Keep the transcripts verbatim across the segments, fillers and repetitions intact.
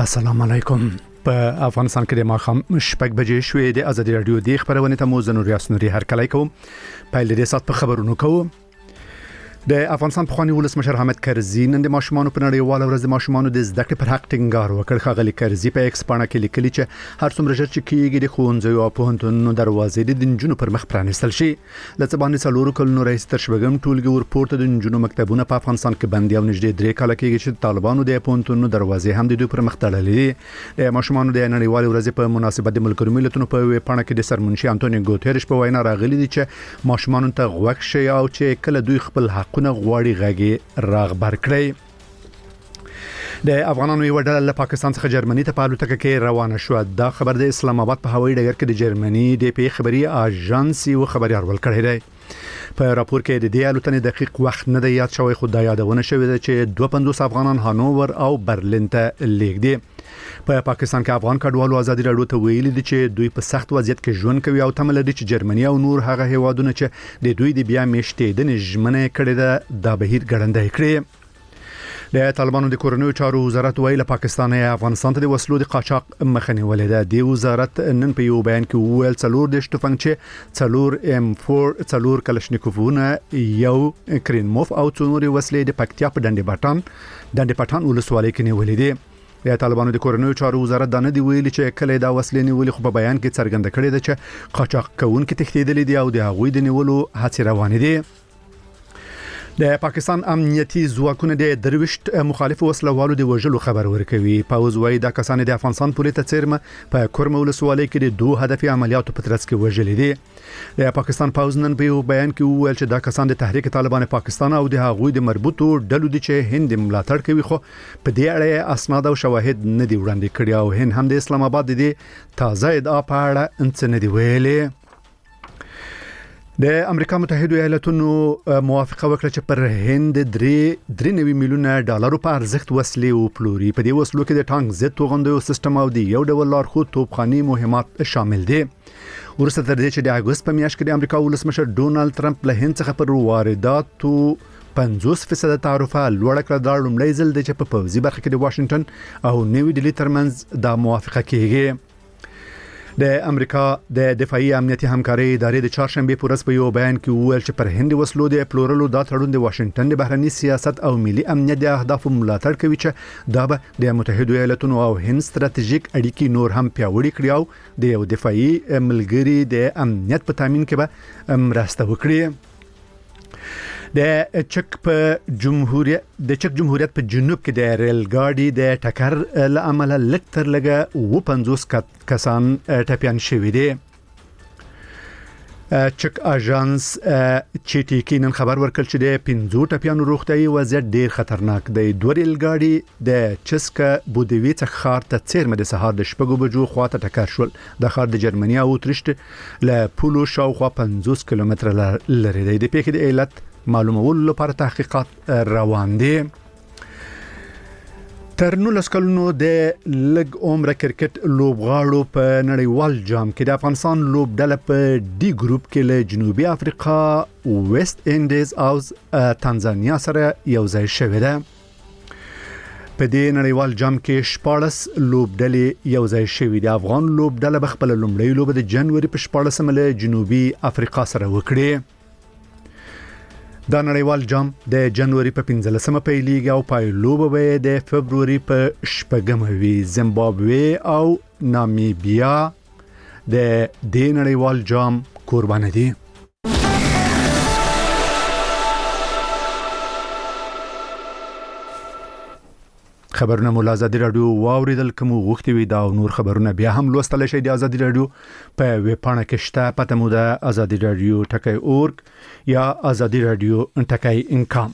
السلام علیکم. په افغانستان کې د ماښام شپږ بجې شوې د ازادي رادیو د خبرونه ته مو زنور یاسنوري هر کله کوم په لري سات په خبرونو کوم. د افغانستان پخوانی ولسمشر حامد کرزي نن د ماشومان په نړیواله ورځ د ماشومان د زده کړې پر حق ټینګار وکړ. خغلی کرزي په ایکس باندې کې لیکلي چې هر څومره ژر چې کېږي د ښوونځیو او پوهنتونونو دروازې د نجونو پر مخ پرانیستل شي. لکه باندې څلورو کلونو رئیس تر شپږم ټولګي ورپورته د نجونو مکتبونه په افغانستان کې بندي او نږدې درې کاله کېږي چې طالبانو د پوهنتونونو دروازې هم د دوی پر مخ تړلې. د ماشومان د نړیواله ورځ په مناسبت د ملګرو ملتونو په ویبپاڼه کې د سرمنشي انټونیو ګوتيرش په وینا راغلي دي چې ماشومان ته غوښ شي او چې کله دوی خپل حقونه غواړي راغبر کړی. د افغانانو یو ډله له پاکستان څخه جرمني ته په الوتکه کې روانه شو. دا خبر د اسلام آباد په هوایي ډګر کې د جرمني د پی خبري اژانس یو خبري ارول کړی دی. په راپور کې د دې الوتنې دقیق وخت نه دی یاد شوی، خو دا یادونه شوې ده چې دوه پنځوس افغانان هانوور او برلین ته لیږدي. په پاکستان کې افغان کډوالو ازادي راډیو ته ویلي دي چې دوی په سخت وضعیت کې ژوند کوي او تمه لري چې جرمني او نور هغه هیوادونه چې د دوی د بیا میشتې د نجمنه کړي ده دا بهیر ګړندای کړي. د طالبانو د کورنیو چارو وزارت ویل پاکستان یا افغانستان ته د وسلو د قاچاق مخنی ولې ده. د وزارت نن په یو بیان کې ویل څلور د شتفنګ چې څلور ام چهار څلور کلشنیکوفونه یو کرینموف او څونوري وسلې د پکتیا په ډنډ پټان ډنډ پټان ولسوالۍ کې نیولې دي. د طالبانو د کورنیو چارو وزارت دا نه دی ویلي چې کله دا وسلې نیولې، خو په بیان کې څرګنده کړې ده چې قاچاق کوونکي تښتېدلي دي او د هغوی د نیولو هڅې روانې دي. د پاکستان امنیتي ځواکونه د درويشت مخالف وسلوالو د وژلو خبر ورکوي. پاوز وايي دا کسان د افغانستان پولیس ته چیرمه په کورم ولسوالۍ کې د دوه هدفي عملیاتو په ترڅ کې وژل دي. د پاکستان پاوز نن په یو بیان کې وویل چې دا کسان د تحریک طالبان پاکستان او د هغوی د مربوطو ډلو دي چې هند ملاتړ کوي، خو په دې اړه اسناد او شواهد نه دی وړاندې کړي او هند هم د اسلام آباد د تازه ادعا په اړه انڅ نه دی ویلي. د امریکا متحده ایالاتونو موافقه وکړه چې پر هند درې درې نوي میلیونه ډالر په ارزښت وسلې او پلوري. په دې وسلو کې د ټانک ضد توغندیو سیستم او د یو ډول لارښود توپخاني مهمات شامل دي. ورسته تر دې چې د اگست په میاشت کې د امریکا ولسمشر ډونالد ټرمپ له هند څخه پر وارداتو پنځوس فیصد تعرفه لوړ کړه. دا لومړی ځل دی چې په پوځي برخه کې د واشنگټن او نیوی ډیلی ترمنځ دا موافقه کیږي. د امریکا د دفاعي امنیتي همکاري ادارې د چهارشنبه په ورځ په یو بیان کې وویل چې پر هند وسلو د پلورلو د تړون د واشنگټن د بهرني سیاست او ملي امنیت د اهدافو ملاتړ کوي چې دا به د متحده ایالاتونو او هند ستراتیژیک اړیکې نور هم پیاوړې کړي او د یو دفاعي ملګری د امنیت په تامین کې به مرسته وکړي. د چک په جمهوریت د چک جمهوریت په جنوب کې د ریل گاډي د ټکر لامل لکتر لګه و پنځوس کسان ټپيان شوي دي. چک اژانس چې ټي کې نن خبر ورکړ چې د پنځو ټپيانو روغتيایي وضعیت ډیر خطرناک دی. دوه ریل گاډي د چسکا بودوي څخه خار ته چیرمه د سهار د شپږو بجو خواته ټکر شول. د خار د جرمني او اتریشت له پولو شاوخوا پنځوس کیلومتره لري دی. د پیښې د علت معلومولو لپاره تحقیقات روان دي. تر نولس کلونو د لګ عمر کرکټ لوبغاړو په نړیوال جام کې د افغانستان لوبډله په ډي ګروپ کې له جنوبي افریقا، ویست انډیز او تنزانیا سره یو ځای شوې ده. په دې نړیوال جام کې شپاړس لوبډلې یو ځای شوې دي. افغان لوبډله به خپل لومړی لوب د جنوري په شپاړسمه له جنوبي افریقا سره وکړي. دا نړیوال جام د جنوري په پنځلسمه پیلېږي او پایلوب به د فبروري په شپږمه وي. زیمبابوې او نامیبیا د دې نړیوال جام قربان دي. خبرونه مو آزادي رادیو واوریدل. کوم غوښتي وي دا او نور خبرونه بیا هم لوستل شي د آزادي رادیو په ویبپاڼه کې شته. پته مو د آزادي رادیو ټکی اورګ یا آزادي رادیو ټکی انکام.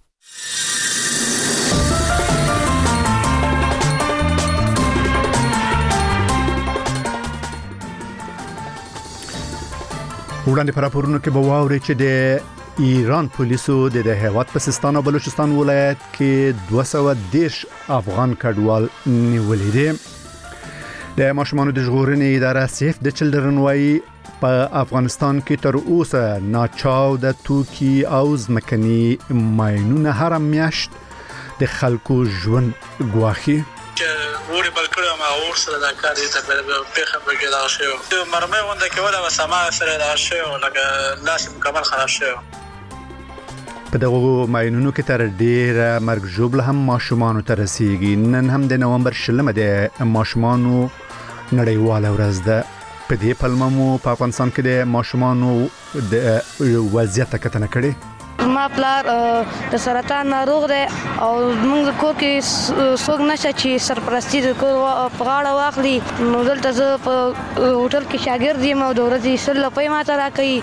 وړاندې پر راپورونو کې به واوري چې د ایران پولیسو د هیواد په سیستان او بلوچستان ولایت کې دوه سوه دېرش افغان کډوال نیولې دي. د ماشومانو د ژغورنې اداره سیف د چلډرن وايي په افغانستان کې تر اوسه ناچاو د توکي او ځمکني ماینونه هر میاشت د خلکو ژوند ګواښي. وړي بل کړو ما اور سره دا کار دي ته په پیخه بګی دا شو مرمه ونده کې ولا سما سره دا شو لکه لاس مکمل خراب شو. په دغه ماینونو کې تر ډیره مرګ ژوبله هم ماشومان ته رسیږي. نن هم د نومبر شلمه د ماشومان نړیواله ورځ ده. په دې پلمه مو په افغانستان کې د ماشومان د وضعیت کتنه کړې. ما پلار د سرطان ناروغ دی او موږ کور کې څوک نشته چې سرپرستی د کور په غاړه واخلي. نو دلته زه په هوټل کې شاګرد یم او د ورځې سل روپۍ ماته راکوي.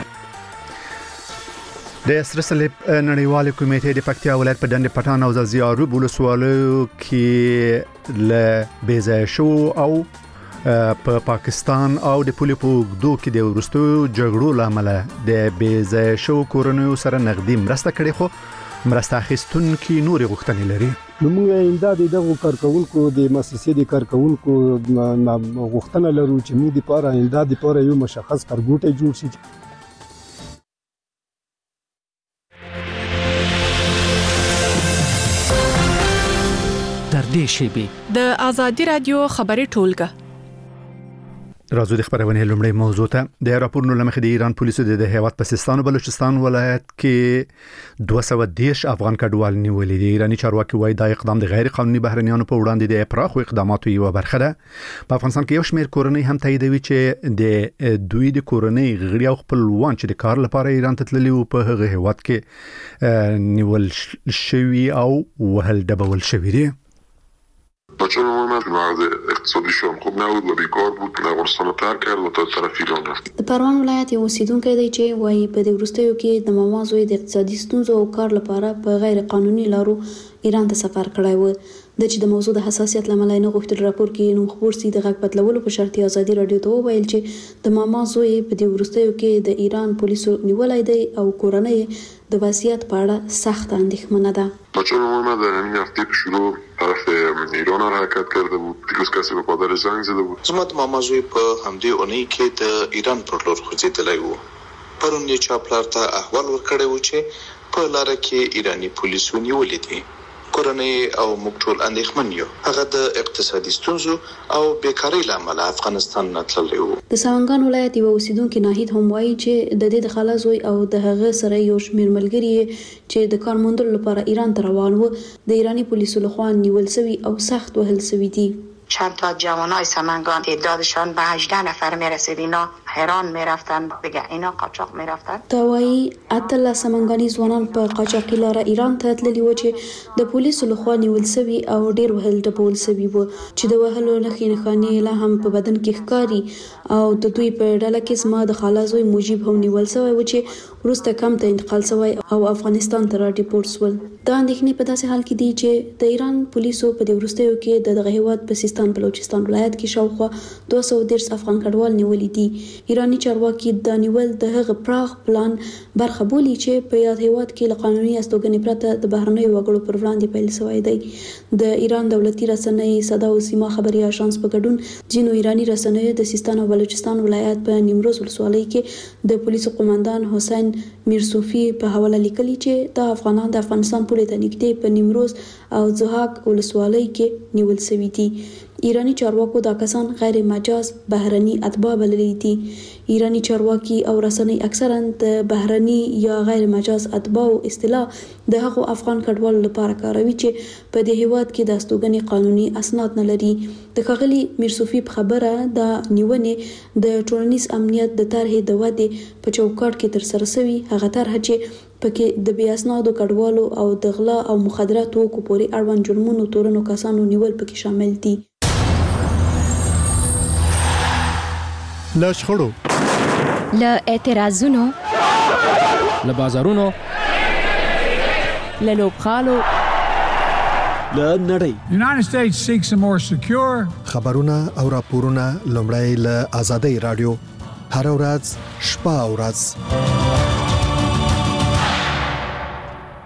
د سره صلیب نړیوال کمیټې د پکتیا ولایت په ډنډ پټان او زیارو ولسوالیو کې له بیځای شو او په پاکستان او د پولې په اوږدو کې د وروستو جګړو له امله د بیځای شو کورنیو سره نغدي مرسته کړې، خو مرسته اخیستونکي نورې غوښتنې لري. نو موږ امداد دغه کارکونکو د مؤسسې د کارکونکو غوښتنه لرو چې موږ د پاره امداد لپاره یو مشخص کارګوټی جوړ شي. در دې شیبې د ازادي رادیو خبري ټولګه راځو د خبرونه لومړی موضوع ته. د راپورونو لمخې د ایران پولیسو د هیواد په سیستان او بلوچستان ولایت کې دوه سوه دېرش افغان کډوال نیولې دي. ایرانی چارواکي وایي دا اقدام د غیر قانوني بهرنیانو په وړاندې د پراخو اقداماتو یوه برخه ده. په افغانستان کې یو شمېر کورنۍ هم تاییدوي چې د دوی د کورنۍ غړي او خپلوان چې د کار لپاره ایران ته تللي وو په هغه هیواد کې نیول شوي او وهل ډبول شوي دي. بچه ما مغز اقتصادیشون خوب نبود و بیکار بود که افغانستان رو ترک کرد و تا طرف ایران رفت. د پروان ولایت یو اوسیدونکی دی چې وایي په دې وروستیو کې د ماما زوی د اقتصادي ستونزو او کار لپاره په غیر قانوني لارو ایران ته سفر کړی و. د چې د موضوع د حساسیت لامل نه غوښتل راپور کې نوم خبر سي د غږ بدلولو په شرط ازادي رادیو ته وویل چې د ماما زوی په دې وروستیو کې د ایران پولیسو نیولای دی او کورنۍ د وضعیت په اړه سخت اندېښمنه ده. بچه ما در همین هفته به شروع طرف ایران حرکت کرده بود. دیروز کسی به پادر زنگ زده بود. زما د ماما زوی په همدې اونۍ کې د ایران پر لور خوځېدلی و. پرون یې چا پلار ته احوال ورکړی و چې په لاره کې ایرانی پولیسو نیولې دي. کورنۍ او موږ ټول اندېښمن یو. هغه د اقتصادي ستونزو او بیکارۍ له امله افغانستان نه تللی و. د سمنګان ولایت یو اوسیدونکي ناهید هم وایي چې د دې د خاله زوی او د هغه سره یو شمېر ملګري چې د کار موندلو لپاره ایران ته روان و د ایرانی پولیسو لخوا نیول شوي او سخت وهل شوي دي. چند تا جوانای سمنگان تعدادشان به هجده نفر میرسید. اینا هران میرفتن بگه اینا قاچاق میرفتن. توایی اتل سمنگانی ځوانان په قاچاقي لار ایران ته تللي و چې د پولیسو لخوا نیول شوي او ډیر وهل ډبول شوي و چې د وهلو نښې نښانې لا هم په بدن کې ښکاري او د دوی په ډله کې زما د خاله زوی مجیب هم نیول شوی و چې وروسته کم ته انتقال شوی او افغانستان ته را ډیپورټ شول. دا اندېښنې په داسې حال کې دي چې د ایران پولیسو په دې وروستیو کې د دغه هیواد په سیستان بلوچستان ولایت کې شاوخوا دوه سوه دېرش افغان کډوال نیولي دي. ایرانی چارواکي د نیول د هغه پراخ پلان برخه بولي چې په یاد هیواد کې له قانوني استوګنې پرته د بهرنیو وګړو پر وړاندې پیل شوی دی. د ایران دولتي رسنۍ صدا او سیما خبري اژانس په ګډون ځینو ایرانی رسنیو د سیستان او بلوچستان ولایت په نیمروز ولسوالۍ کې د پولیسو قومندان حسین میرصوفي په حواله لیکلي چې د افغانان د افغانستان پولې ته نږدې په نیمروز او زهاک ولسوالۍ کې نیول شوي دي. ایرانی چارواکو دا کسان غیر مجاز بهرني اتباع بللي دي. ایرانی چارواکي او رسنۍ اکثرا د بهرني یا غیر مجاز اتباع اصطلاح د هغو افغان کډوالو لپاره کاروي چې په دې هیواد کې د استوګنې قانوني اسناد نه لري. د ښاغلي میرصوفي په خبره د نیونې د ټولنیز امنیت د طرحې د ودې په چوکاټ کې ترسره شوي هغه طرحه چې پکې د بې اسنادو کډوالو او د غلا او مخدراتو توکو پورې اړوند جرمونو تورنو کسانو نیول پکې شامل دي. له شخړو، له اعتراضونو، له بازارونو، له لوبغالو، له نړۍ United States seeks a more secure خبرونه او راپورونه لومړی له آزادۍ رادیو هر ورځ شپه او ورځ.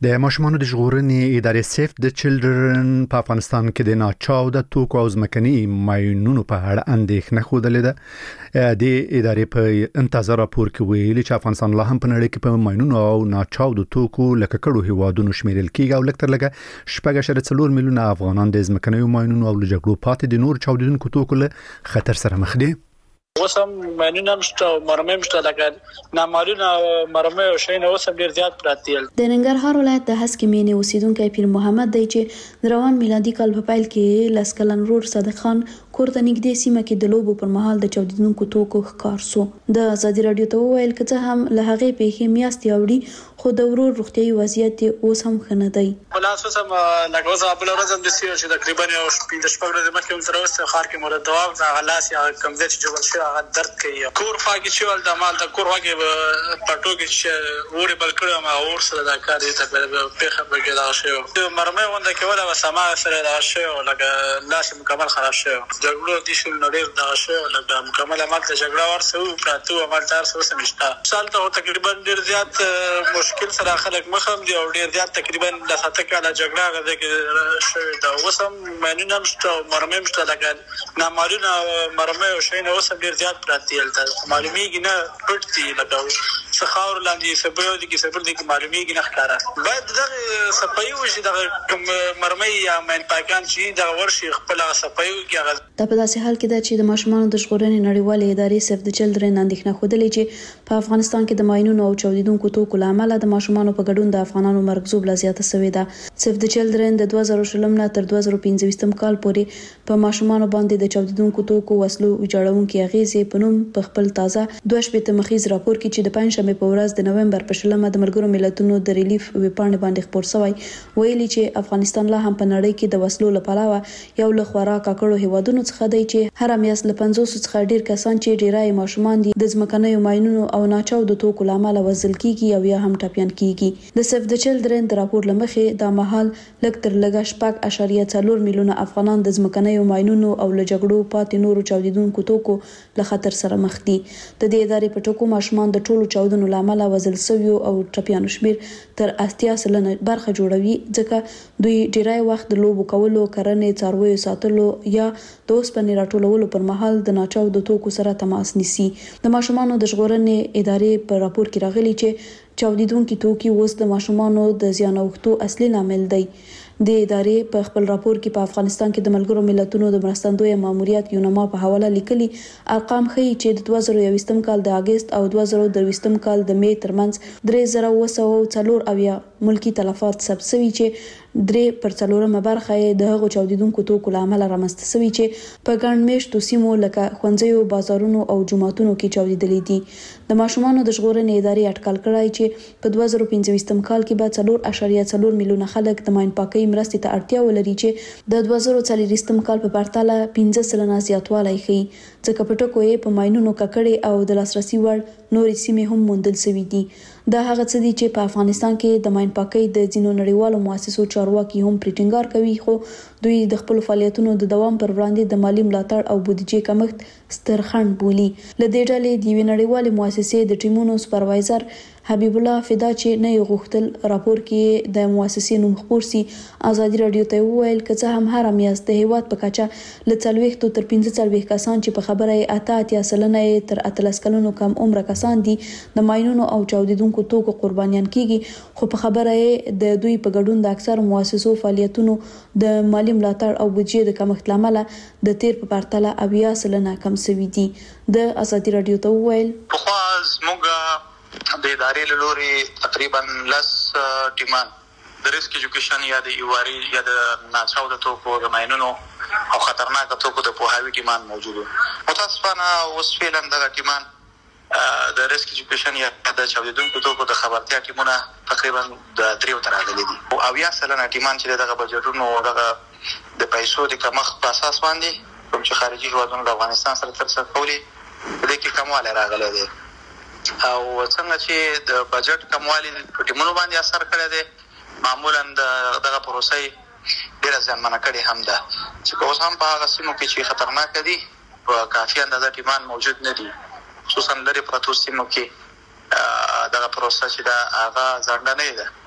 د ماشومانو د ژغورنې ادارې سیف د چلډرن په افغانستان کې د ناچاو د توکو او ځمکني ماینونو په اړه اندېښنه ښودلې ده. د ادارې په انتظار راپور کې ویلي چې افغانستان لا هم په نړۍ کې په ماینونو او ناچاو د توکو لکه کړو هیوادونو شمیرل کېږي او لکه تر لکه شپږ اعشاریه څلور میلیونه افغانان د ځمکني ماینونو او جګړو پاتې د نور چاودیدونکو توکو له خطر سره مخ دي. وسم ماینونه مشته مرمه مشته لکه نامعلومه مرمه او شین وسم ډیر زیات پراته دي. د ننګرهار ولایت د هسکې مینې اوسیدونکو پیر محمد دی چې روان میلادي کال په پیل کې لسکلن رور صادق خان کور ته نږدې سیمه کې د لوبو پر مهال د چاودیدونکو توکو ښکار سو. د ازادي رادیو ته وویل چې هم له هغې پیښې میاشتې اوړي خو د ورور روغتیايي وضعیت اوس هم ښه نه دی. خلاص اوس هم لکه اوس په ورځ هم د سیو چې تقریبا یو پنځه شپږ ورځې مخکې هم سره اوس خار کې مور دوا د غلاس یا کمزې چې جوړ شي هغه درد کوي. کور فاګي چې ول د مال د کور واګي پټو کې چې وړي بل کړو ما اور سره دا کار دي ته په پیخه بګی دا شی مرمه ونده کې ولا وسما سره دا شی لکه لاس مکمل خراب شي. جګړو دي شو نړۍ دا شی لکه مکمل عمل ته جګړه ورسو پاتو عمل تر څو سمشتا سال ته تقریبا ډیر زیات مشکل سره خلک مخم دي او ډیر زیات تقریبا د ساته کاله جګړه غږ کې شوی دا وسم مینه مشته مرمه مشته لکه نامعلومه مرمه او شین وسم ډیر زیات پراته معلومیږي نه پټي لګاو څخاور لاندې سبب دي کې سبب دي کې معلومیږي نه ښکارا باید دغه صفایو شي دغه مرمۍ یا مین پاکان چې دغه ورشي خپل صفایو کې هغه د په داسې حال کې ده چې د ماشومانو د ژغورنې نړیوالې ادارې سیف د چلډرن اندېښنه ښودلې چې په افغانستان کې د ماینونو او چاودیدونکو توکو له امله د ماشومانو په ګډون د افغانانو مرګ ژوبله لا زیاته شوې ده. سیف د چلډرن د دوه زره شلم نه تر دوه زره پنځه کال پورې په ماشومانو باندې د چاودیدونکو توکو وسلو ویجاړونکو اغیزې په نوم په خپل تازه دوه شپږ مخیز راپور کې چې د پنځشنبه په ورځ د نومبر په شلمه د ملګرو ملتونو د ریلیف ویبپاڼې باندې خپور شوی ویلي چې افغانستان لا هم په نړۍ کې د وسلو لپاره یو له خورا کاکړو هیوادونو څخه دی چې هر میاشت له پنځوس څخه ډیر کسان چې ډیرای ماشومان دي د ځمکنیو ماینونو او ناچاو د توکو لامل وزل کیږي او یا هم ټاپیان کیږي. د سیف د چلډرن د راپور لمخې د مهال لږ تر لږه شپږ اعشاریه څلور میلیونه افغانان د ځمکنیو ماینونو او له جګړو پاتې نورو چاودیدونکو توکو له خطر سره مخ دي. د دې ادارې په ټکو ماشومان د ټولو چاودنو لامل وزل سویو او ټاپیانو شمیر تر اتیا سلنه برخه جوړوي ځکه دوی ډیرای وخت د لوبو کولو کرنې څارویو ساتلو یا د اوسپنې راټولولو پر مهال د ناچاو د توکو سره تماس نیسي. د ماشومانو د ژغورنې ادارې په راپور کې راغلي چې چاودیدونکو توکي اوس د ماشومانو د زیان اوښتو اصلي لامل دی. د ادارې په خپل راپور کې په افغانستان کې د ملګرو ملتونو د مرستندوی ماموریت یونما په حواله لیکلي ارقام ښیي چې د دوه زره یوویشتم کال د اگست او دوه زره درویشتم کال د می ترمنځ درې زره اوه سوه څلور اویا ملکی تلفات ثبت شوي چې درې پر څلورمه برخه د هغو چاودیدونکو توکو له امله رامنځته شوي چې په ګڼ میشتو سیمو لکه ښوونځیو بازارونو او جوماتونو کې چاودیدلي دي. د ماشومانو د ژغورنې ادارې اټکل کړی چې په دوه زره پنځويشتم کال کې به څلور اعشاریه څلور میلیونه خلک د ماین پاکۍ مرستې ته اړتیا ولري چې د دوه زره څلوېښتم کال په پرتله پنځه سلنه زیاتوالی ښیي ځکه په ټکو یې په ماینونو ککړې او د لاسرسي وړ نورې سیمې هم موندل شوي دي. دا هغه څه دي چې په افغانستان کې د ماین پاکۍ د ځینو نړیوالو مؤسسو چارواکي هم پرې ټینګار کوي خو دوی د خپل فعالیتونو د دوام پر وړاندې د مالی ملاتړ او بودیجې کمښت ستر خنډ بولي. له دې ډلې د یوې نړیوالې مؤسسې د ټیمونو سپروایزر حبیب الله فدا چې نه یو غوښتل راپور کې د مؤسسې نوم خپور سي ازادي رادیو ته وویل چې هم هر میاشت د هیواد په کچه له څلوېښتو تر پنځه څلوېښت کسان چې په خبره یې اته اتیا سلنه تر اتلس کلونو کم عمره کسان دي د ماینونو او چاودیدونکو توکو قربانیان کیږي خو په خبره یې د دوی په ګډون د اکثر مؤسسو فعالیتونو د مالی ملاتړ او بودیجې د کمښت لامل د تیر په پرتله اویا سلنه کم شوي دي. د ازادي رادیو ته وویل په موږ د ادارې له لوري تقریبا لس ټیمان د ریسک ایجوکیشن یا د ایواري یا د ناچاو د توکو د ماینونو او خطرناک توکو د پوهاوي ټیمان موجود وو. متاسفانه اوس فعلا دغه ټیمان د ریسک ایجوکیشن یا د چاودیدونکو توکو د خبرتیا ټیمونه تقریبا د دریو تر راغلي دي او اویا سلنه ټیمان چې دغه بجټونو او دغه د پیسو د کمښت په اساس باندې کوم چې خارجي هیوادونو د افغانستان سره ترسره کولي د دې کې کموالی راغلی دی او څنګه چې د بجټ کموالی په ټیمونو باندې اثر کړی دی معمولا دغه پروسې ډېره زیانمنه کړې هم ده چې اوس هم په هغه سیمو کې چې خطرناک دي په کافي اندازه ټیمان موجود نه دي خصوصا لرې پرتو سیمو کې دغه پروسه چې ده هغه ځنډنۍ ده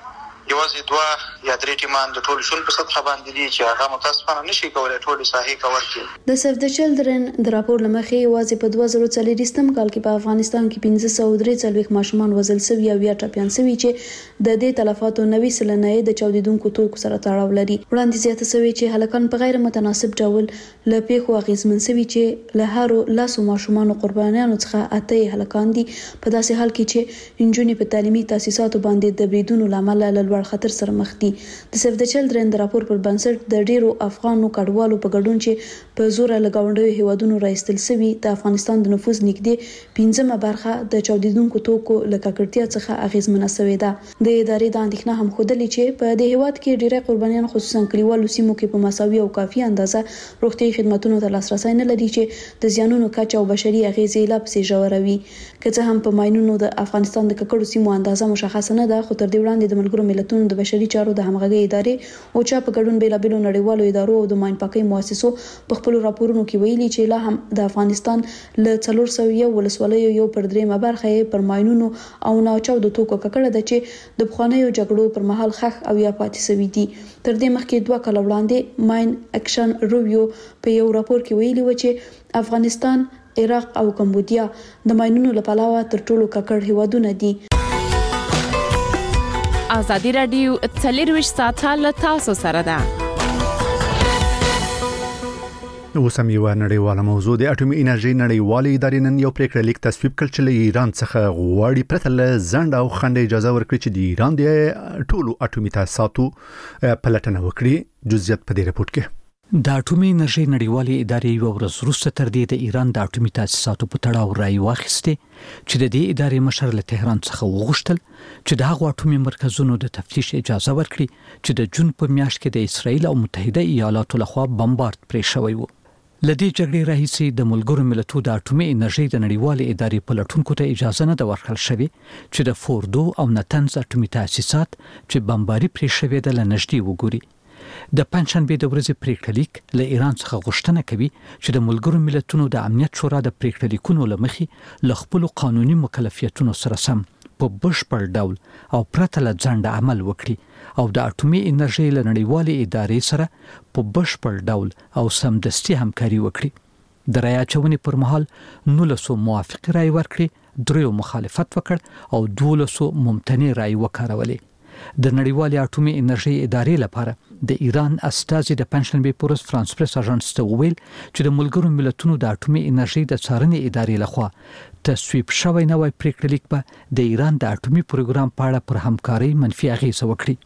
یوازې دوه یا درې ټیمان د ټول شون په سطح باندې دي چې هغه متاسفانه نشي کولای ټول ساحې کور کړي. د سیف د چلډرن د راپور لمخې یوازې په دوه زره څلوېښتم کال کې په افغانستان کې پنځه سوه درې څلوېښت ماشومان وژل شوي او یا ټپیان شوي چې د دې تلفاتو نوي سلنه د چاودیدونکو توکو سره تړاو لري. وړاندې زیاته شوې چې هلکان په غیر متناسب ډول له پیښو اغیزمن شوي چې له هرو لاسو ماشومانو قربانیانو څخه اته هلکان دي، په داسې حال کې چې انجونې په تعلیمي تاسیساتو باندې د بریدونو لامل له لوړ خطر سره مخ دي. د سیف د چلډرن د راپور پر بنسټ د ډیرو افغانو کډوالو په ګډون چې په زور له گاونډیو هیوادونو راایستل شوي د افغانستان د نفوذ نږدې پنځمه برخه د چاودیدونکو توکو له ککړتیا څخه اغیزمنه شوې ده. د ادارې د اندېښنه هم ښودلې چې په دې هیواد کې ډیری قربانیان خصوصا کلیوالو سیمو کې په مساوي او کافي اندازه روغتیايي خدماتو ته لاسرسي نه لري چې د زیانونو کچه او بشري اغیزې لا پسې ژوروي. که څه هم په ماینونو د افغانستان د ککړو سیمو اندازه مشخصه نه ده، خو تر دې وړاندې د ملګرو ملتونو د بشري چارو د همغږي ادارې او چا په ګډون بیلابېلو نړیوالو ادارو او د ماین پاکۍ مؤسسو په خپل راپورونو کې ویلي چې لا هم د افغانستان له څلور سوه یو ولسوالیو یو پر درېیمه برخه یې پر ماینونو او ناچاودو توکو ککړه ده چې د پخوانیو جګړو پر مهال ښخ او یا پاتې شوي دي. تر دې مخکې دوه کاله وړاندې ماین اکشن ریویو په یو راپور کې ویلي و چې افغانستان، عراق او کمبودیا د ماینونو له پلوه تر ټولو ککړ هیوادونه دي. ازادي راډیو څلورویشت ساعته له تاسو سره ده. اوس هم یو نړیواله موضوع د اټومي انرژي نړیوالې ادارې نن یو پریکړه لیک تصویب کړ چې له ایران څخه غواړي پرته له ځنډ او خنډ اجازه ورکړي چې د ایران د ټولو اټومي تاسیساتو پلټنه وکړي. جزئیات په دې رپورت کې. د اټومي انرژي نړیوالې ادارې یو ورځ وروسته تر دې د ایران د اټومي تاسیساتو په تړاو رایې واخیستې چې د دې ادارې مشر له تهران څخه وغوښتل چې د هغو اټومي مرکزونو د تفتیش اجازه ورکړي چې د جون په میاشت کې د اسرائیل او متحده ایالاتو لخوا بمبارد پرې شوی و. لدې جګړې راهیسې د ملګرو ملتونو د اټومي انرژي د نړیوالې ادارې پلټونکو ته اجازه نه ده ورکړل شوې چې د فوردو او نتنز اټومي تاسیسات چې بمباري پرې شوی د لنږدې وګوري. د پنځشنبه د ورځې پریکړه لیک له ایران څخه غوښتنه کوي چې د ملګرو ملتونو د امنیت شورا د پریکړه لیکونو لمخې له خپل قانوني مکلفیتونو سره سم په بشپړ ډول او پرته له ځنډ عمل وکړي او د اټومي انرژي له نړیوالې ادارې سره په بشپړ ډول او سمدستي همکاري وکړي. د رایې اچونې پر مهال نولسو موافق رایې ورکړي، دریو مخالفت وکړ او دولسو ممتنع رایې وکارولې. د نړیوالې اټومي انرژي ادارې لپاره د ایران استازي د پنځشنبه پر ورځ فرانس پریس اژانس ته وویل چې د ملګرو ملتونو د اټومي انرژي د څارنې ادارې لخوا تصویب شوی نوی پریکړه لیک به د ایران د اټومي پروګرام په اړه پر همکارۍ منفي اغیزه وکړي.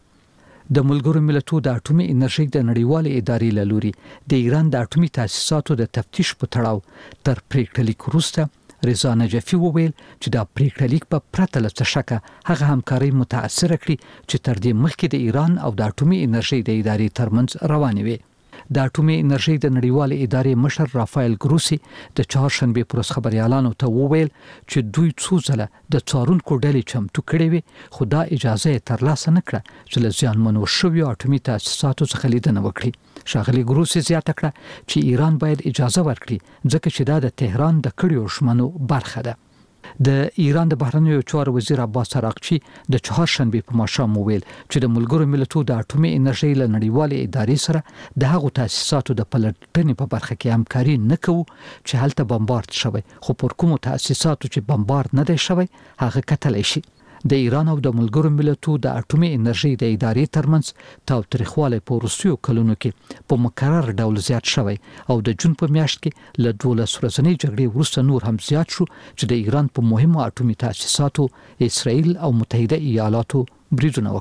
د ملګرو ملتونو د اټومي انرژي د نړیوالې ادارې له لوري د ایران د اټومي تاسیساتو د تفتیش په تړاو تر پریکړه لیک وروسته رضا نجفي وویل چې دا پریکړه لیک په پرته له څه شکه هغه همکاري متاثر کړي چې تر دې مخکې د ایران او د اټومي انرژي د ادارې ترمنځ روانې وي. د اټومي انرژي د نړیوالې ادارې مشر رافایل ګروسی د چهارشنبه پر ورځ خبريالانو ته وویل چې دوی څو ځله د څارونکو ډلې چمتو کړې وي، خو دا اجازه ترلاسه نه کړه چې له زیانمنو شویو اټومي تاسیساتو څخه لیدنه وکړي. شاغلي ګروسی زیاته کړه چې ایران باید اجازه ورکړي ځکه چې دا د تهران د کړیو ژمنو برخه ده. د ایران د بهرنیو چارو وزیر عباس عراقچی د چهارشنبه په ماښام وویل چې د ملګرو ملتونو د اټومي انرژي له نړیوالې ادارې سره د هغو تاسیساتو د پلټنې په برخه کې همکاري نه کوو چې هلته بمبارد شوی، خو پر کومو تاسیساتو چې بمبارد نه دی شوی هغه کتلی شي. د ایران او د ملګرو ملتونو د اټومي انرژي د ادارې ترمنځ تاوتریخوالی په وروستیو کلونو کې په مکرر ډول زیات شوی او د جون په میاشت کې له دولس ورځنۍ جګړې وروسته نور هم زیات شو چې د ایران په مهمو اټومي تاسیساتو اسرائیل او متحده ایالاتو بریدونه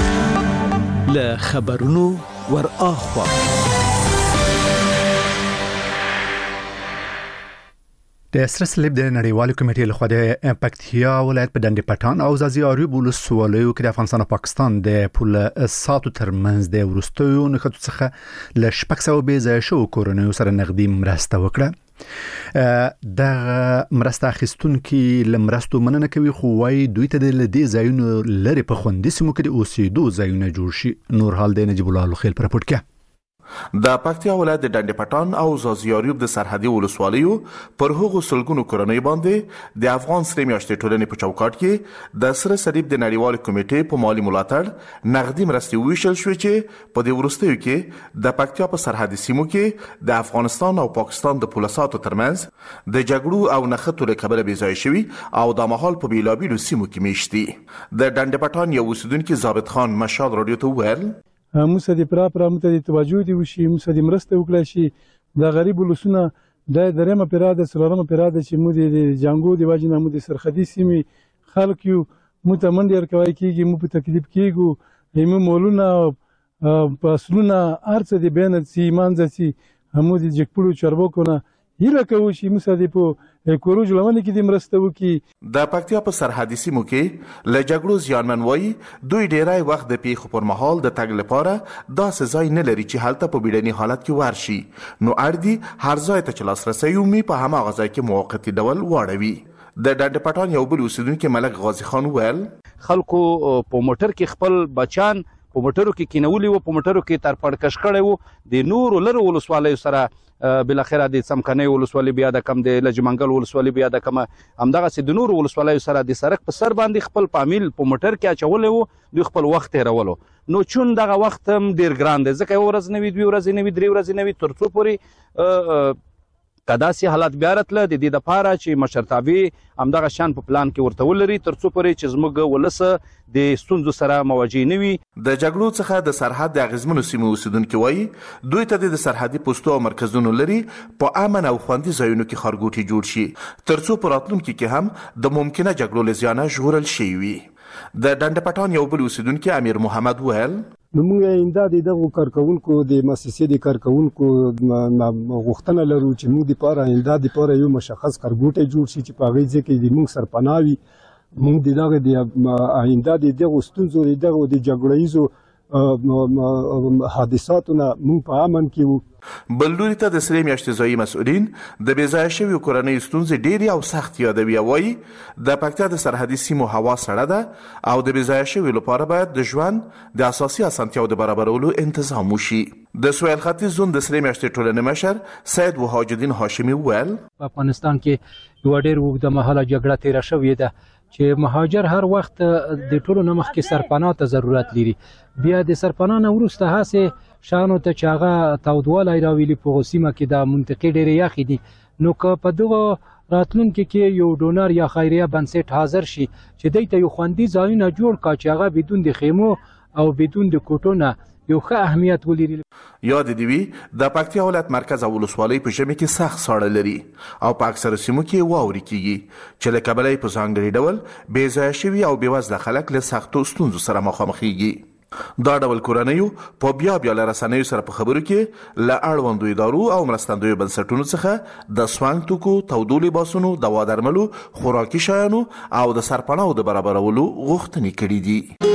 وکړل. له خبرونو ور اخوا د سره سلیب د نړیوالو کمیټې لخوا د پکتیا ولایت په ډنډ پټان او زازي اریوب ولسوالیو کې د افغانستان او پاکستان د پول ساتو ترمنځ د ورستیو نښتو څخه ل شپږ سوه بیزه شو کورونیو سره نغدي مرسته وکړه. د مرسته اخیستونکو لمرستو مننه کوي، خو وايي دوی ته د دې ځایونو لري په خوندې سیمو کې د اوسېدو ځایونه جوړ شي. نور حال د نجیب الله خیل پر راپورټ کې. د پکتیا ولایت د ډنډ پټان او زازیاریوب د سرحدي ولسوالیو پر هغو سلګونو کورنۍ باندې د افغان سرې میاشتې ټولنې په چوکاټ کې د سره صلیب د نړیوال کمیټې په مالی ملاتړ نغدي مرستې ویشل شوې چې په دې وروستیو کې د پکتیا په سرحدي سیمو کې د افغانستان او پاکستان د پولیساتو ترمنځ د جګړو او نښتو له کبله بې ځایه شوي او د مهال په بیلابیلو سیمو کې میشت دي. د ډنډ پټان یو اوسیدونکي ضابط خان مشال راډیو ته وویل موږ د پرا پرا مت د توجه دی وشي موږ د مرسته وکړای شي د غریب ولسونه د درېمه پیراده سلورمه پیراده چې موږ د جنگو دی واجنه موږ د سرحدي سیمې خلک یو متمندر کوي کیږي موږ په تکلیف کیږو ایمو مولونه پاسلونه ارڅ دی بین سي مانځ سي همو د جګپړو چربوکونه هیله کوي چې موږ د په کوروج لمن کې د مرسته وکي. د پکتیا په سرحدي سیمو کې له جګړو زیانمن وای دوی ډیری وخت د پیښو پر مهال د تګ لپاره داسې ځای نه لري چې هلته په بیړني حالت کې ورشي نو اړ دي هر ځای ته چې لاسرسی ومي په هماغه ځای کې موقتي ډول واړوي. د ډنډ پټان یو بل اوسیدونکي ملک غازي خان وویل خلکو په موټر کې خپل بچان په موټرو کې کینولي وو په موټرو کې تر پړکش کړی وو د نورو لرو ولسوالیو سره بالاخره د څمکنۍ ولسوالي بیا د کم د لجمنګل ولسوالي بیا د کم همدغسې د نورو ولسوالیو سره د سړک په سر باندې خپل پامیل په موټر کې اچولی وو دوی خپل وخت تېرولو نو چون دغه وخت هم ډېر ګران دی ځکه یو ورځ نه وي دوې ورځې نه وي درې ورځې نه وي تر څو پورې که داسې حالات بیا راتله د دې دپاره چې مشرتابې همدغه شان په پلان کې ورته ولري تر څو پورې چې زموږ ولس د ستونزو سره مواجه نه وي. د جګړو څخه د سرحد د اغیزمنو سیمو اوسیدونکي وایي دوی ته د سرحدي پوستو او مرکزونو لري په امن او خوندي ځایونو کې ښارګوټي جوړ شي تر څو په راتلونکي کې هم د ممکنه جګړو له زیانه ژغورل شوي وي. د ډنډ پټان یو بل اوسیدونکي امیر محمد وویل نو موږ اینده د دغو کارکونکو د مؤسسې د کارکونکو غوښتنه لرو چې موږ د پاره اینده د پاره یو مشخص کارګوټی جوړ شي چې په هغې ځای کې د موږ سرپناه وي موږ د دغه د آینده د دغو ستونزو د دغو د جګړه ییزو حادثاتو نه موږ په امن کې وو. بل لوري ته د سرې میاشتې ځایي مسؤلین د بې ځایه شویو کورنیو ستونزې ډېرې او سخت یادوي او وایي د پکتیا د سرحدي سیمو هوا سړه ده او د بې ځایه شویو لپاره باید د ژوند د اساسي اسانتیاو د برابرولو انتظام وشي. د سویل ختیځ زون د سرې میاشتې ټولنې مشر سید وحاج الدین هاشمي وویل په افغانستان کې یوه ډېر اوږده مهاله جګړه تېره شوې ده چې مهاجر هر وخت د ټولو نه مخکې سرپناه ته ضرورت لري بیا د سرپناه نه وروسته هسې شانو ته چې هغه تودوالی راولي په هغو سیمه کې د منطقې ډېرې یخې دي نو که په دغو راتلونکي کې یو ډونر یا خیریه بنسټ حاضر شي چې دوی ته یو خوندي ځایونه جوړ کړه چې هغه بدون د خیمو او بدون د کوټو نه یو ښه اهمیت ولري. یاد دې وي د پکتیا ولایت مرکز او ولسوالۍ په ژمي کې سخت ساړه لري او په اکثرو سیمو کې واورې کیږي چې له کبله یې په ځانګړي ډول بې ځایه شوي او بېوزله خلک له سختو ستونزو سره مخامخېږي. دا ډول کورنیو په بیا بیا له رسنیو سره په خبرو کې له اړوندو ادارو او مرستندویو بنسټونو څخه د سوانګ توکو تودو لباسونو دوا درملو خوراکي شیانو او د سرپناهو د برابرولو غوښتنې کړي دي.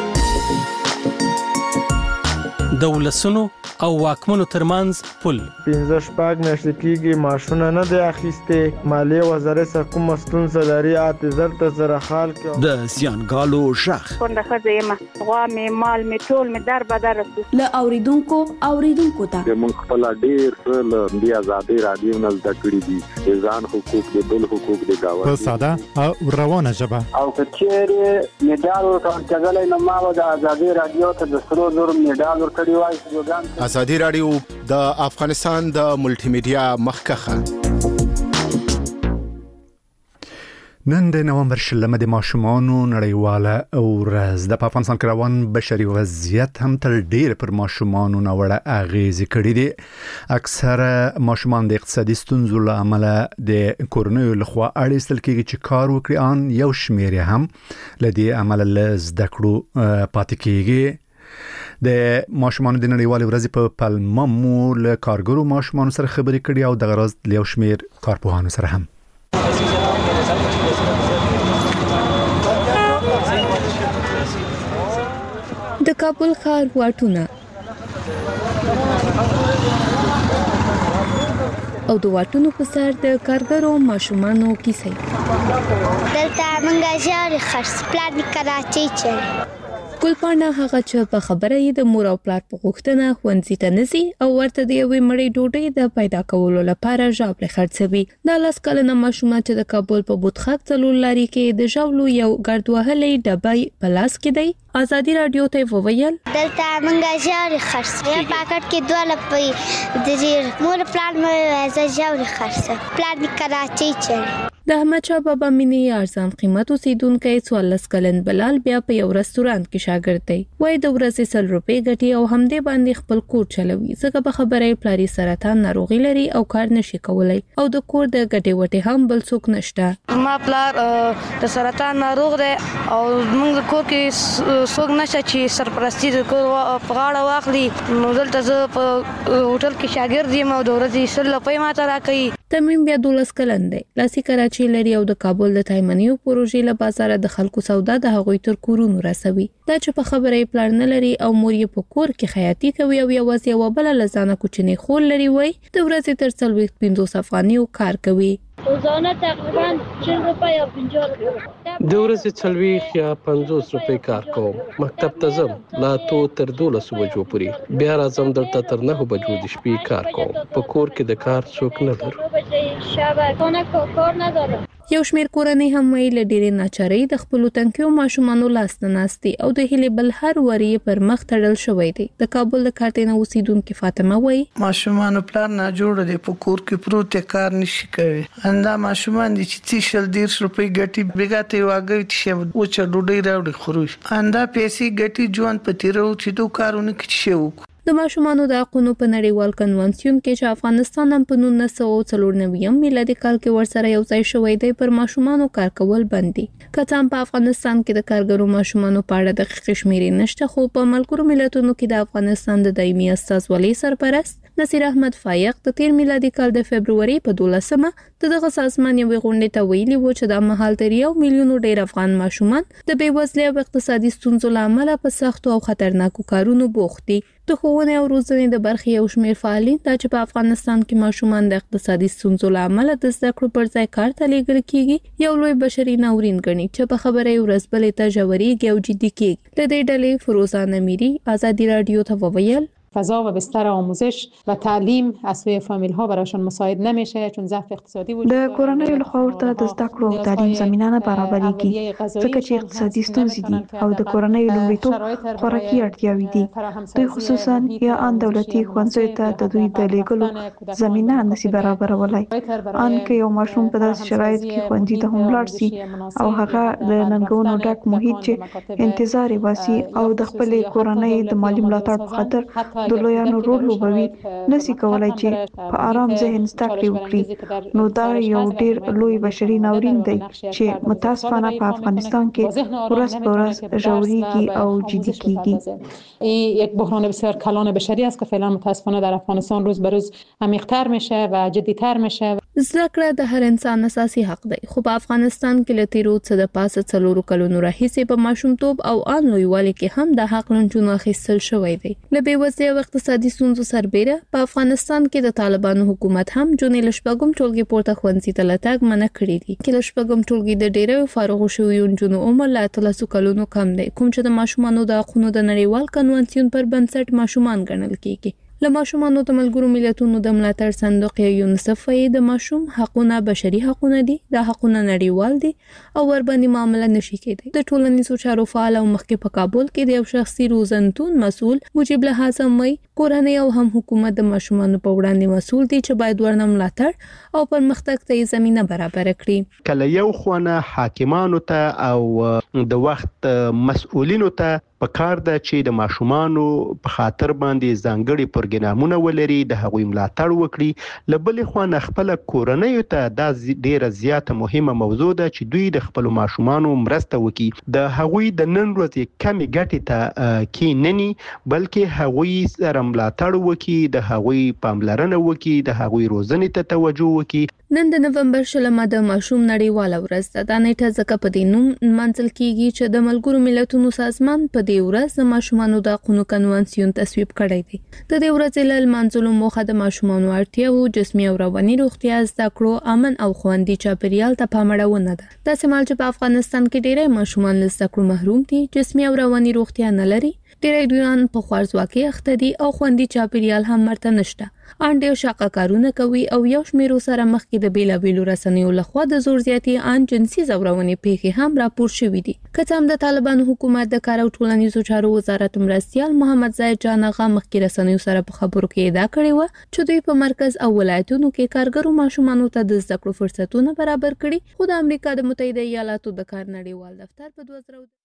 د ولسونو او واکمنو ترمنځ پل پنځه شپږ میاشتې کېږي معاشونه نه دی اخیستې مالیې وزارت سره کومه ستونزه لري اته زر ته زره خال کې د زیانګالو غږ کونډه ښځه یم غوا مې مال مې ټول مې در بدر له اوریدونکو اوریدونکو ته موږ خپل ډېر څه له دې ازادۍ راډیو نه زده کړي دي د ځان حقوق د بل حقوق د ګاونډي په ساده او روانه ژبه او که چیرې میډال ورکول کېدلی نو ما به د ازادۍ راډیو ته د سرو زرو میډال ورکړی وای. ازادي راډیو د افغانستان د ملټي میډیا مخکخه نن د نومبر شلمه د ماشومانو نړیواله ورځ د افغانستان کې روان بشري وضعیت هم تل ډېر پر ماشومانو ناوړه اغیزې کړې دي. اکثره ماشومان د اقتصادي ستونزو له امله د کورنیو لخوا اړ ایستل کېږي چې کار وکړي ان یو شمېر هم له دې امله له زده کړو پاتې کېږي. د ماشومانو د نړیوالې ورځې په پلمه مو له کارګرو ماشومانو سره خبرې کړې او د غرض له یو شمېر کارپوهانو سره هم. د کابل ښار واټونه او د واټونو په سر د کارګرو ماشومانو کیسې دلته موږ ژر خرڅ پلان کراچۍ چل ګلپاڼه هغه چې په خبره یې د مور او پلار په غوښتنه ښوونځي ته نزي او ورته د یوې مړۍ ډوډۍ د پیدا کولو لپاره ژاولې خرڅوي. دا لاس کلنه ماشومه چې د کابل په بوتخاک څلور لاري کې د ژاولو یو ګرد وهلې ډبای په لاس کې دی. آزادي رادیو ته وویل دلته موږ ژاولې خرڅوي. یو پاکټ کې دوه لپې د ډیر مور پلان مې زه ژاولې خرڅوم. پلان می کراچۍ چل. د احمد شاه بابا مینې ارزان قیمت اوسیدونکو څوارلس کلن بلال بیا په یو رستورانت کې شاګرد دی. وای د ورځې سل روپۍ ګټي او همدې باندې خپل کور چلوي. ځکه په خبره پلاری سرطان ناروغي لري او کار نشي کولای او د کور د ګټې وټې هم بل څوک نشته. ما پلار د سرطان ناروغ دی او موږ کور کې څوک نشته چې سرپرستی د کور په غاړه واخلي. نو دلته زه په هوټل کې شاګرد یم او د ورځې سل روپۍ ماته راکوي. تمیم بیا دولس کلن دی. لاسی کراچي لري او د کابل د تایمنیو پروژې له بازار د خلکو سودا د هغوی تر کورونو رسوي. دا چې په خبره یې پلان نه لري او مور یې په کور کې خیاطي کوي او یوازې یو بل لزانه کوچنی خور لري. وای د ورځې تر څلوېښت پنځوس افغانیو کار کوي. روزانه تقریبا چهل روپۍ یا پنځه روپۍ. د ورځې څلوېښت یا پنځوس روپۍ کار کوم. مکتب ته ځم لا تو تر دولس بجو پورې. بیا راځم دلته تر نهه بجو د شپې کار کوم. په کور کې د کار څوک نه لرو. شابه کونه کار نه دارم. یو شمیر کورنۍ هم ویل ډېرې ناچارۍ د خپل تنکیو ماشومانو لاس نه ناستي او د هلي بل هر وری پر مخ تړل شوی دی. د کابل د کارتنه اوسیدونکو فاطمه وای ماشومانو پلان نه جوړ دی په کور کې پروت کار نشي کوي. اندا ماشومان دي چې تیشل ډیر روپۍ ګټي بیګاته واګي چې و چې ډوډۍ راوړي خوري. اندا پیسې ګټي ژوند پتیرو چې دوه کارونه کې شي. د ماشومانو د حقوقو په نړیوال کنوانسیون کې چې افغانستان هم په نولس سوه څلور نوي میلادي کال کې ورسره یو ځای شوی دی پر ماشومانو کار کول بندي. کله هم په افغانستان کې د کارګرو ماشومانو په اړه دقیق شمیرې نشته خو په ملګرو ملتونو کې د افغانستان د دایمي استازولۍ سرپرست نصیر احمد فایق د تیر میلادي کال د فبرवरी په دولسمه د دغه سازمان یو غونډه ته ویلي و چې د مهال تر یو میلیون ډیر افغان ماشومان د بیوزلۍ او اقتصادي ستونزو لامل په سختو او خطرناکو کارونو بوخت دي. د ښوونې او روزنې د برخې یو شمېر فعالین دا چې په افغانستان کې ماشومان د اقتصادي ستونزو له امله د زده کړو پر ځای کار ته لیږل کیږي یو لوی بشري ناورین ګڼي چې په خبره یې ورځ بلې ته ژورېږي او جدي کیږي. له دې ډلې فروزان امیری آزادی رادیو ته وویل فضا و بستر آموزش و تعلیم از سوی فامیل ها برایشان مساعد نمیشه چون ضعف اقتصادی وجود داره. د کورنۍ لخوا ورته د زده کړو او تعلیم زمینه نه برابرېږي ځکه چې اقتصادي ستونزې دي او د کورنۍ لومړیتوب خوراکي اړتیاوې دي. دوی خصوصا یا ان دولتي ښوونځیو ته د دوی د لیږلو زمینه نشي برابرولای. ان که یو ماشوم په داسې شرایط کې ښوونځي ته هم لاړ سي او هغه د ننګونو ډک محیط چې انتظار یې باسي او د خپلې کورنۍ د مالي ملاتړ په خاطر د لویانو رول لوبوي نشي کولای چې په آرام ذهن زده کړې وکړي. نو دا یو ډیر لوی بشري ناورین دی چې متاسفانه په افغانستان کې ورځ په ورځ ژورېږي او جدي کیږي. این یک بحران بسیار کلان بشری است که فعلا متاسفانه در افغانستان روز به روز عمیق‌تر میشه و جدی‌تر میشه. زده کړه د هر انسان اساسي حق دی خو په افغانستان کې له تیرو څه د پاسه څلورو کلونو راهیسې په ماشومتوب او ان لویوالي کې هم د حق لنډونو اخیستل شوی دی. له بېوزلۍ او اقتصادي ستونزو سربېره په افغانستان کې د طالبانو حکومت هم جونې له شپږم ټولګي پورته ښوونځي ته له تګ منع کړي دي. کې له شپږم ټولګي د ډېرو فارغو شویو نجونو عمر له اتلسو کلونو کم دی کوم چې د ماشومانو د حقوقو د نړیوال کنوانسیون پر بنسټ ماشومان ګڼل کیږي. له ماشومانو د ملګرو ملتونو د ملاتړ صندوق یونیسف یې د ماشوم حقوقونه بشري حقوقونه دي د حقوقونه نړیوال دي او ور باندې معامله نشي کېدای. د ټولنیزو چارو فعال او مخکې په کابل کې د یو شخصي روزنتون مسؤل مجيب له حازم وای کورنۍ او هم حکومت د ماشومانو په وړاندې مسؤل دي چې باید ورنه ملاتړ او پرمختګ ته زمينه برابر کړي. کله یو خونه حاکمانو ته او د وخت مسؤلینو ته په کار ده چې د ماشومانو په خاطر باندې ځانګړي پروګرامونه ولري د هغوی ملاتړ وکړي. لبل خو نه خپل کورنۍ ته دا ډیره زیاته مهمه موضوع ده چې دوی د خپل ماشومانو مرسته وکړي د هغوی د نن ورځې کمی ګټې ته کې نني بلکې هغوی سره ملاتړ وکړي د هغوی پاملرنه وکړي د هغوی روزنې ته توجه وکړي. نن د نومبر شلمه د ماشوم نړیواله ورځ ده. دا نیټه ځکه په دې نوم منځل کیږي چې د ملګرو ملتونو سازمان په دې ورځ د ماشومانو د حقوقو کنوانسیون تصویب کړی دی. د دې ورځې له لمانځلو موخه د ماشومانو اړتیاو، جسمي او رواني روغتیا، زده کړو، امن او خوندي چاپیریال ته پام اړونه ده. داسې مهال چې په افغانستان کې ډېری ماشومان له زده کړو محروم دي، جسمي او رواني روغتیا نه لري، ډېری دویان په خوارځواکۍ اخته دي او خوندي چاپیریال هم ورته نشته. ان ډېر شاقه کارونه کوي او یو شمېر سره مخکې د بیلابیلو رسنیو لخوا د زور زیاتې ان جنسي ځورونې پیښې هم راپور شوې دي. که څه هم د طالبانو حکومت د کار او ټولنیزو چارو وزارت مرستیال محمد زاید جان اغا مخکې رسنیو سره په خبرو کې ادعا کړې و چې دوی په مرکز او ولایتونو کې کارګرو ماشومانو ته د زده کړو فرصتونه برابر کړي، خو د امریکا د متحده ایالاتو د کار نړیوال دفتر په دوه زره